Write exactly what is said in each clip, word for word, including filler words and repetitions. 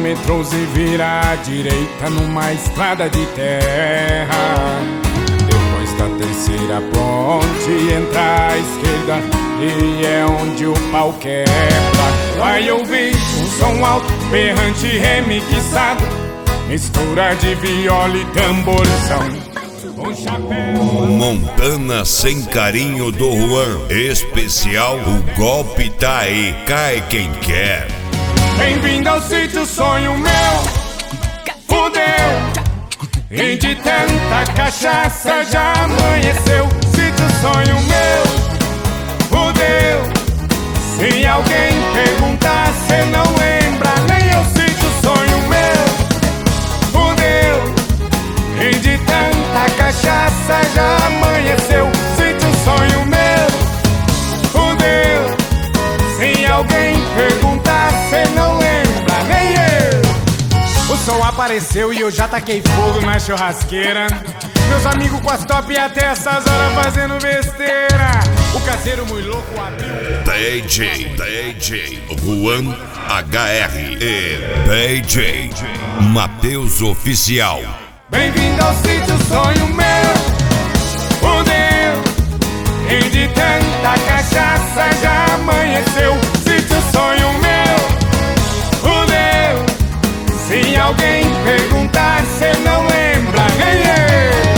quilômetros e vira à direita numa estrada de terra. Depois da terceira ponte entra à esquerda e é onde o pau quebra. Vai ouvir um som alto, berrante remixado, mistura de viola e tamborzão. Um chapéu. Montana Sem Carinho do Juan. Especial, o golpe tá aí, cai quem quer. Bem-vindo ao sítio sonho meu. Fudeu. E de tanta cachaça já amanheceu. Sítio sonho meu. Fudeu. Se alguém perguntar, cê não lembra. Nem eu sítio sonho meu. Fudeu. E de tanta cachaça já amanheceu. Sítio sonho meu. Fudeu. Se alguém perguntar, cê não lembra, nem eu. O sol apareceu e eu já taquei fogo na churrasqueira. Meus amigos com as top até essas horas fazendo besteira. O caseiro muito louco abriu. D J, D J Juan H R e D J Matheus Oficial. Bem-vindo ao sítio sonho meu. Fudeu. E de tanta cachaça já amanheceu. Sítio sonho meu. Fudeu. Se alguém perguntar, cê não lembra, nem eu.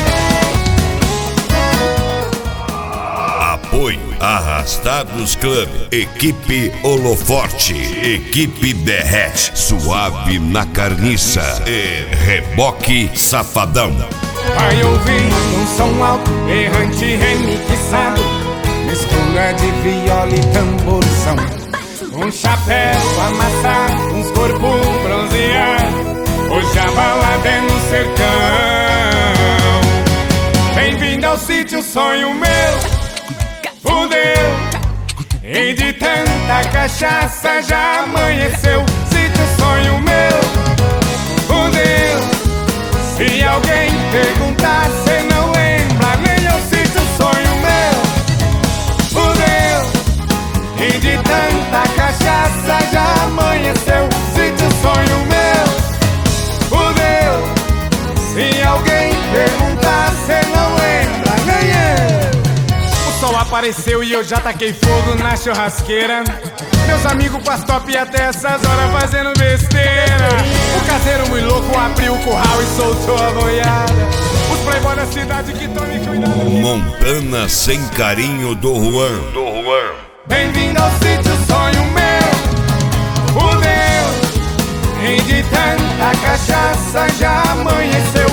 Apoio Arrastados Club, Equipe Holoforte, Equipe Derrete, Suave na Carniça e Reboque Safadão. Vai ouvir um som alto, errante remixado, mistura de viola e tamborzão. Um chapéu amassado, uns corpos bronzeados, hoje a balada é no sertão. Bem-vindo ao sítio sonho meu. Fudeu. E de tanta cachaça já amanheceu. Sítio sonho meu. Fudeu. Se alguém perguntar, cê não lembra, nem eu sítio sonho meu. Fudeu. E de tanta cachaça já amanheceu. Sítio sonho meu. Fudeu. Se alguém perguntar, cê não lembra, nem eu. O sol apareceu e eu já taquei fogo na churrasqueira. Meus amigos com as top até essas horas fazendo besteira. O caseiro muito louco abriu o curral e soltou a boiada. Os playboy da cidade que tome cuidado. Montana Sem Carinho do Juan. Do Juan. Bem-vindo ao sítio sonho meu. Fudeu. E de tanta cachaça já amanheceu.